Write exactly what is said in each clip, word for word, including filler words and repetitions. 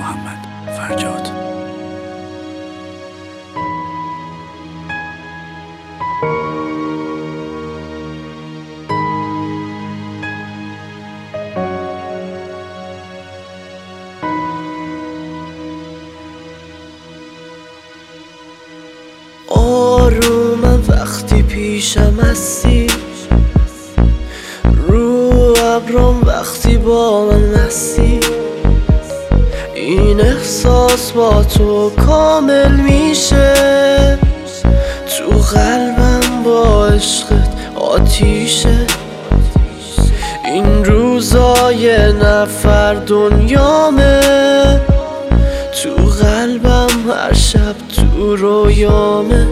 محمد فرجاد. آرومم وقتی پیشم هستی، رو ابرام وقتی با من هستی. این احساس با تو کامل میشه، تو قلبم با عشقت آتیشه. این روزای نفر دنیامه، تو قلبم هر شب تو رویامه.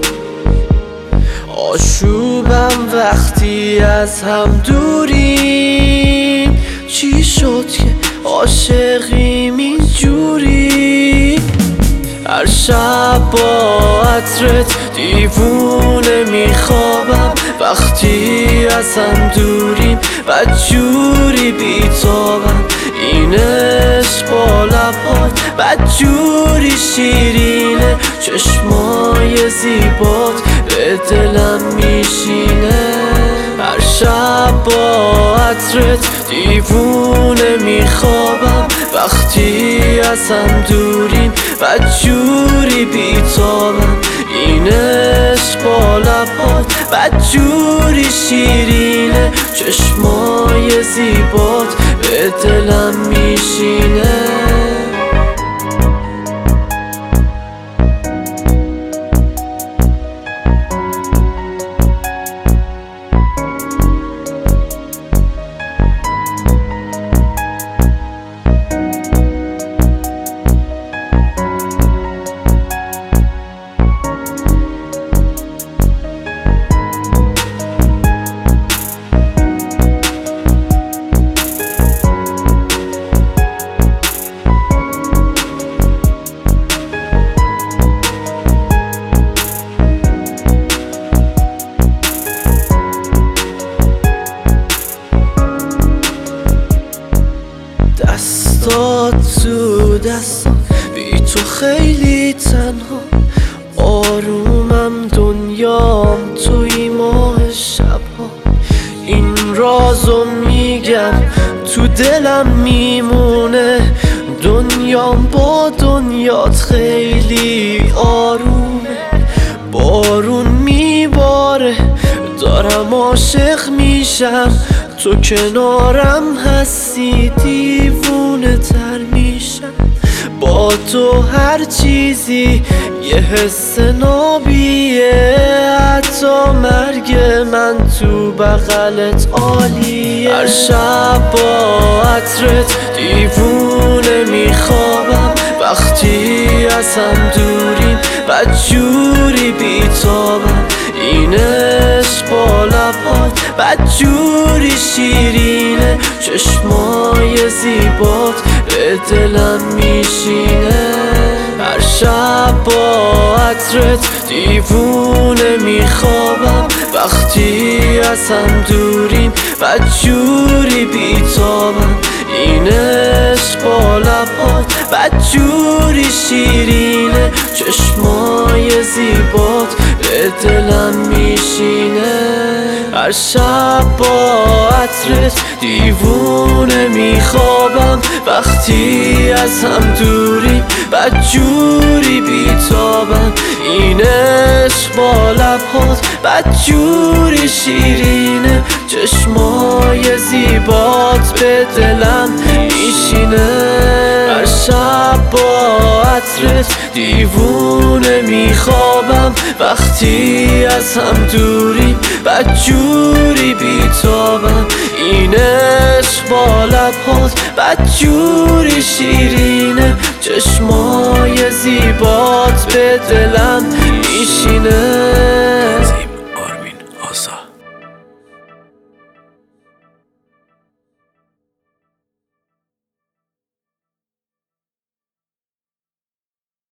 آشوبم وقتی از هم دوریم، چی شد که عاشقیم اینجوری؟ هر شب با عطرت دیوونه میخوابم، وقتی از هم دوریم بدجوری بیتابم. این عشق با لبات بدجوری شیرینه، چشمای زیبات به دلم میشینه. هر شب با عطرت دیوونه میخوابم، وقتی از هم دوریم بدجوری بیتابم. این عشق با لبات بدجوری شیرینه، چشمای زیبات به دلم میشینه. دستات تو دستم، بی تو خیلی تنها. آرومم دنیام توی ماه شبها. این رازو میگم تو دلم میمونه، دنیام با دنیات خیلی آرومه. بارون میباره دارم عاشق میشم، تو کنارم هستی دیوونه تر میشم. با تو هر چیزی یه حس نابیه، حتی مرگ من تو بغلت عالیه. هر شب با عطرت دیوونه میخوابم، وقتی از هم دوریم بدجوری بیتابم. این عشق با لبات بدجوری شیرینه، چشمای زیبات به دلم میشینه. هر شب با عطرت دیوونه میخوابم، وقتی از هم دوریم بدجوری بیتابم. این عشق با لبات بدجوری شیرینه، چشمای زیبات به دلم میشینه. هر شب با عطرت دیوونه میخوابم، وقتی از هم دوریم بدجوری بیتابم. این عشق با لبات بدجوری شیرینه، چشمای زیبات به دلم میشینه. هر شب با عطرت دیوونه میخوابم، وقتی از هم دوریم بدجوری بیتابم. این عشق با لبات بدجوری شیرینه، چشمای زیبات به دلم